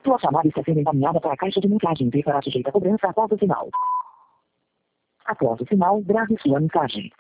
Sua chamada está sendo encaminhada para a caixa de mensagens e será sujeita a cobrança após o sinal. Após o sinal, grave sua mensagem.